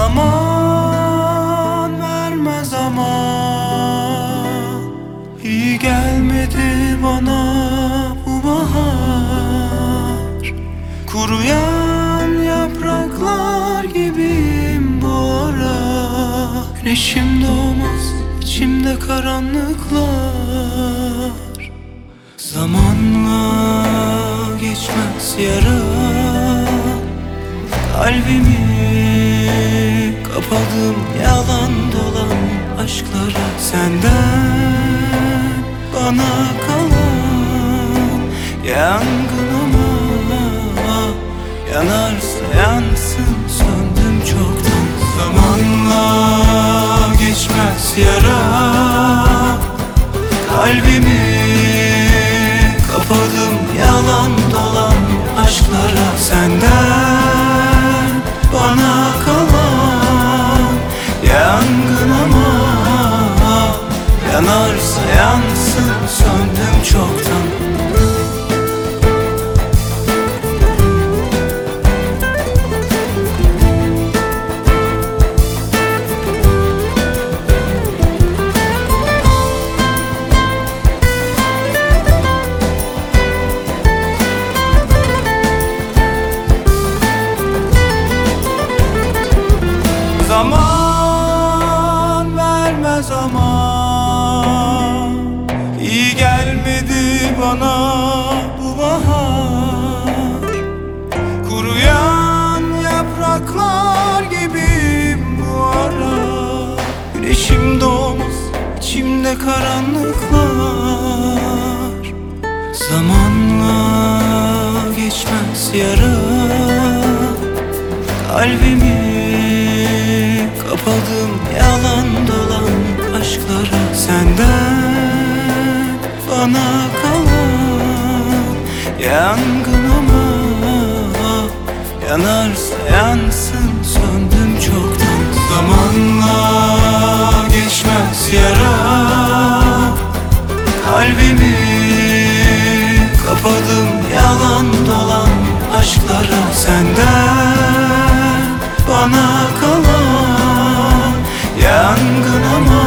Zaman vermez ama iyi gelmedi bana bu bahar. Kuruyan yapraklar gibiyim bu ara. Güneşim doğmaz, içimde karanlıklar. Zamanla geçmez yara. Kalbimi kapadım yalan dolan aşklara. Senden bana kalan yangın ama yanarsa yansın, söndüm çoktan. Zamanla geçmez yara. Kalbimi kapadım yalan dolan aşklara. Senden bana kalan yangın ama yanarsa yansın, söndüm çoktan. Zaman vermez ama iyi gelmedi bana bu bahar. Kuruyan yapraklar gibiyim bu ara. Güneşim doğmaz, içimde karanlıklar. Zamanla geçmez yara. Kalbimi kapadım yalan dolan aşklara. Senden bana kalan yangın ama yanarsa yansın, söndüm çoktan. Zamanla geçmez yara. Kalbimi kapadım yalan dolan aşklara. Senden bana kalan yangın ama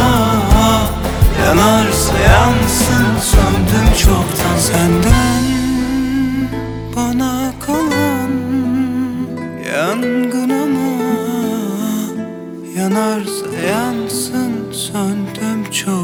yanarsa yansın, söndüm çoktan. Senden bana kalan yangın ama yanarsa yansın, söndüm çoktan.